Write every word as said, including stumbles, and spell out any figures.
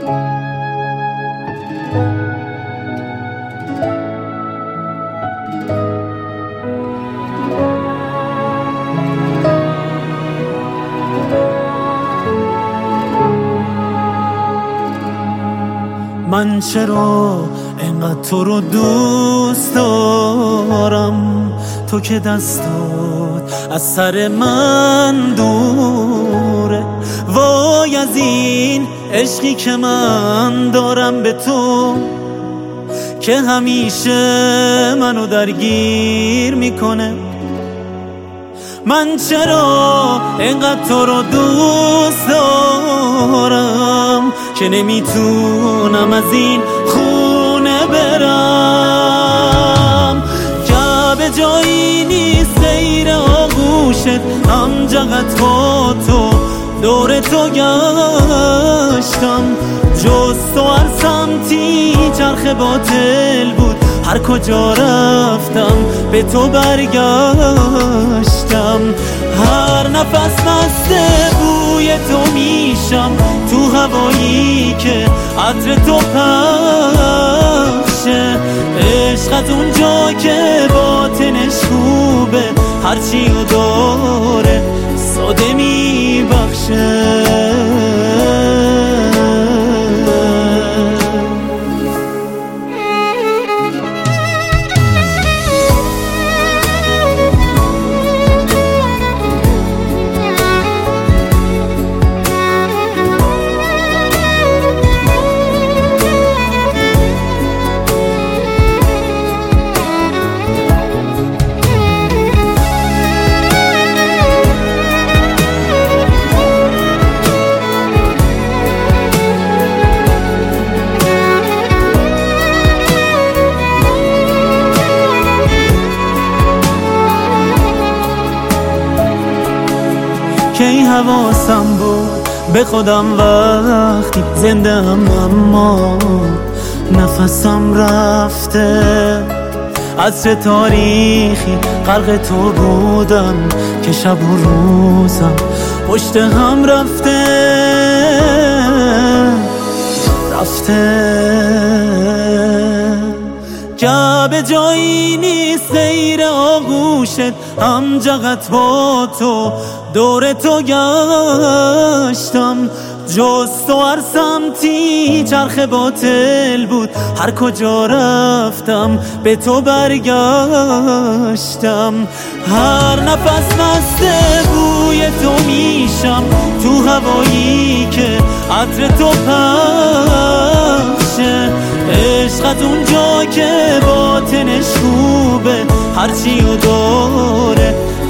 من چرا اینقدر تو رو دوست دارم، تو که دستات از سر من دوره. وای از این عشقی که من دارم به تو، که همیشه منو درگیر میکنه. من چرا اینقدر تو رو دوست دارم که نمیتونم از این خونه برم. جا جایی نیست غیر آغوشت، هم جغت با تو دور تو گشتم. جز تو هر سمتی چرخ باطل بود، هر کجا رفتم به تو برگشتم. هر نفس مست بوی تو میشم، تو هوایی که عطر تو پخشه. عشقت اونجا که باطنش خوبه، هرچی رو داره ساده میبخشه. کی حواسم بود به خودم وقتی زنده هم، اما نفسم رفته. از چه تاریخی غرق تو بودم که شب و روزم پشت هم رفته رفته. جا جایی نیست غیر آغوشت، هم جغت با تو دور تو گشتم. جز تو هر سمتی چرخ باطل بود، هر کجا رفتم به تو برگشتم. هر نفس مست بوی تو میشم، تو هوایی که عطر تو پخشه. عشقت اونجا که باطنش خوبه، هرچی رو داره